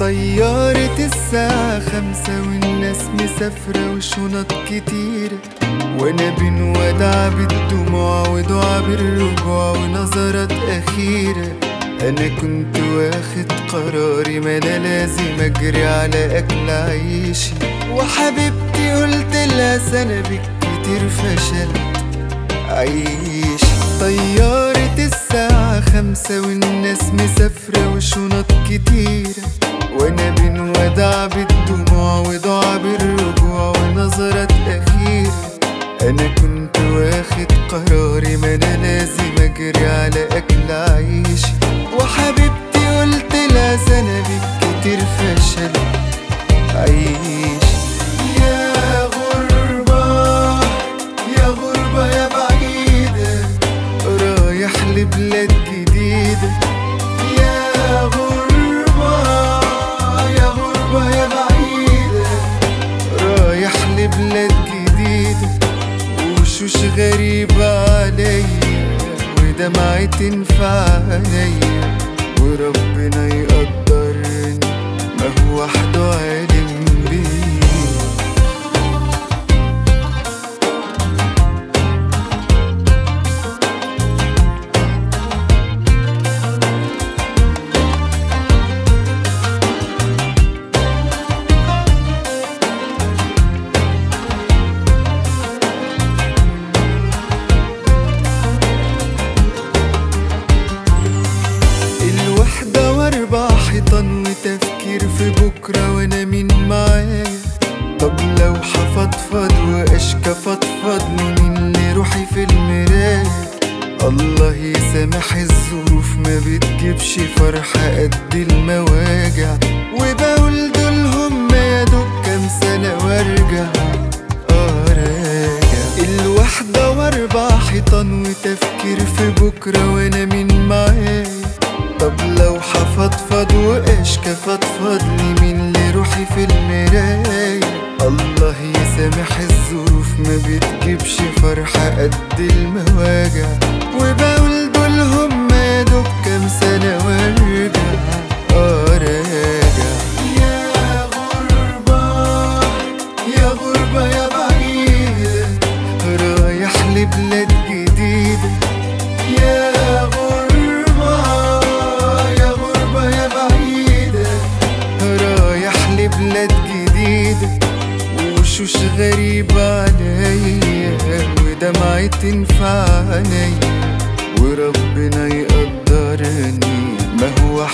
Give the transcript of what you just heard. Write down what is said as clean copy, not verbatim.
طيارة الساعة 5 والناس مسافرة وشنط كتيرة، وانا بنودع بالدموع ودعا بالرجوع ونظرات أخيرة. أنا كنت واخد قراري، ما أنا لازم أجري على أكل عيشي، وحبيبتي قلت لها سنة بالكتير فشلت عيشي. طيارة الساعة 5 والناس مسافرة وشنط كتيرة، وانا بنودع بالدموع ودعا بالرجوع ونظرات أخيرة. أنا كنت واخد قراري، ما أنا لازم أجري على أكل عيشي، وحبيبتي قلت لها سنة بالكتير فشل عيش. يا غربة يا غربة يا بعيدة، رايح لبلاد جديدة. يا غربة يا غربة يا بعيدة، رايح لبلاد جديدة. وشوش غريبة عليا ودمعي تنفع عليا، وربنا يقدرني ما هو وحده عالم بيه. حيطان وتفكير في بكرة وانا مين معايا. طب لو حفضفض واشكى فضفض مين اللي روحي في المراية. الله يسامح الظروف ما بتجيبش فرحة قد المواجع، وبقول دول هم يا دوب كام سنة وارجع راجع. الوحدة واربع حيطان وتفكير في بكرة وانا مين معايا. طب لو حفضفض واشكى فضفض لي مين اللي روحي في المراية. الله يسامح الظروف ما بتجيبش فرحة قد المواجع، وبقول دول هم يا دوب كام سنة وارجع راجع. يا غربة يا غربة يا بعيدة، رايح لبلاد جديدة. يا بلاد جديدة، وشوش غريبة عليا ودمعي تنفع عليا، وربنا يقدرني ما هو